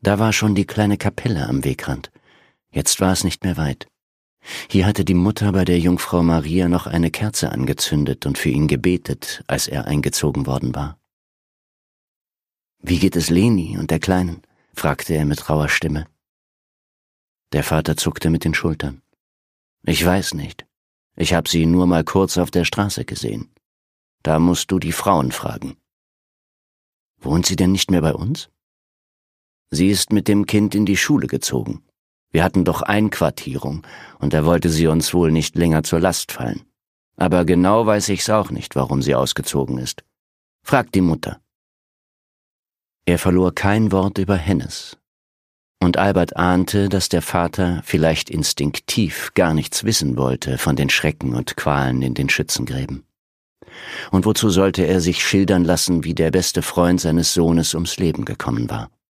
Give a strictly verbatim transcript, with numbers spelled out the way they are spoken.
Da war schon die kleine Kapelle am Wegrand. Jetzt war es nicht mehr weit. Hier hatte die Mutter bei der Jungfrau Maria noch eine Kerze angezündet und für ihn gebetet, als er eingezogen worden war. »Wie geht es Leni und der Kleinen?« fragte er mit rauer Stimme. Der Vater zuckte mit den Schultern. »Ich weiß nicht. Ich habe sie nur mal kurz auf der Straße gesehen. Da musst du die Frauen fragen.« »Wohnt sie denn nicht mehr bei uns?« »Sie ist mit dem Kind in die Schule gezogen. Wir hatten doch Einquartierung, und da wollte sie uns wohl nicht länger zur Last fallen. Aber genau weiß ich's auch nicht, warum sie ausgezogen ist. Frag die Mutter.« Er verlor kein Wort über Hennes. Und Albert ahnte, dass der Vater vielleicht instinktiv gar nichts wissen wollte von den Schrecken und Qualen in den Schützengräben. Und wozu sollte er sich schildern lassen, wie der beste Freund seines Sohnes ums Leben gekommen war?